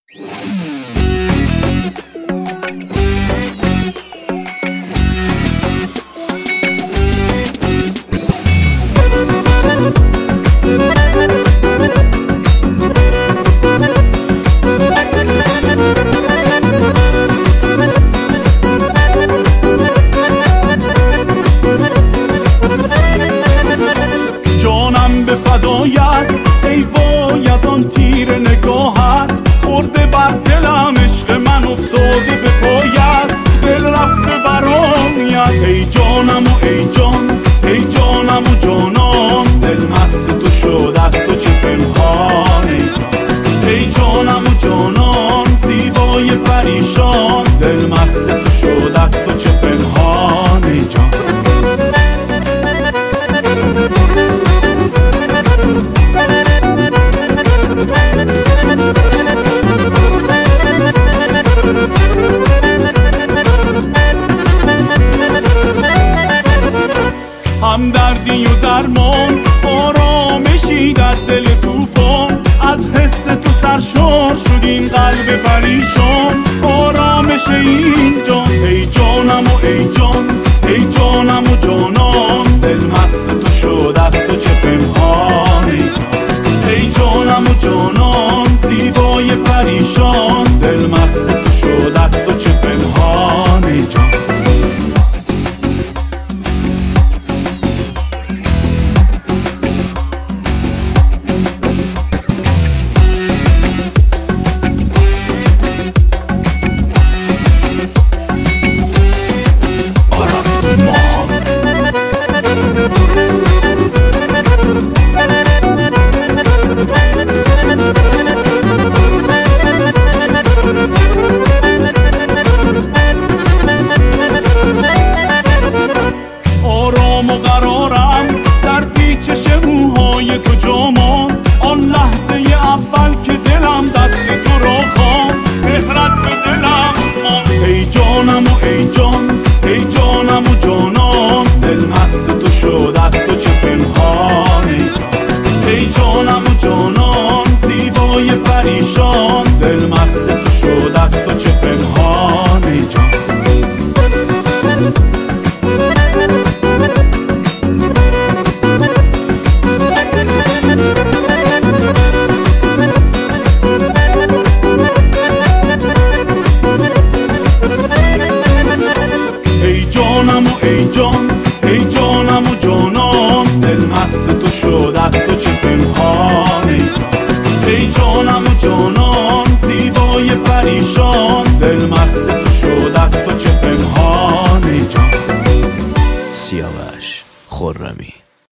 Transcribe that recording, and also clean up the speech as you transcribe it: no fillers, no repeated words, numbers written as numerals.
جانم به فدایت ای وای از آن تیر نگاهت، خورده بر دلم عشق من افتاده به پایت، دل رفته برایت ای جانم و ای جان، ای جانم و جانان، دل مست تو شد از تو چه پنهان ای جان، ای جانم و جانان زیبای پریشان، دل مست تو شد از تو چه پنهان ای جان. همدردی و درمان، آرامشی در دل طوفان، از حس تو سرشار شد این قلب پریشان، آرامش این جان ای جانم و ای جان، ای جانم و جانان، دل مست تو شد از تو چه پنهان ای جان، ای جانم و جانان زیبای پریشان، دل مست تو شد از تو چه پنهان ای جان. آرام و قرارم در پیچش موهای تو جامان، آن لحظه اول که دلم دست تو را خواند، مهرت به دلم ماند ای جانم و ای جان، ای جانم و جانان، دل مست تو شد از تو چه پنهان ای جان، ای جانم و جانان زیبای پریشان، دل مست تو شد از تو چه پنهان ای جان. ای جانم و ای جان، ای جانم و جانان، دل مست تو شد از تو چه پنهان ای جان، ای جانم و جانان زیبای پریشان، دل مست تو شد از تو چه پنهان ای جان. سیاوش خرمی.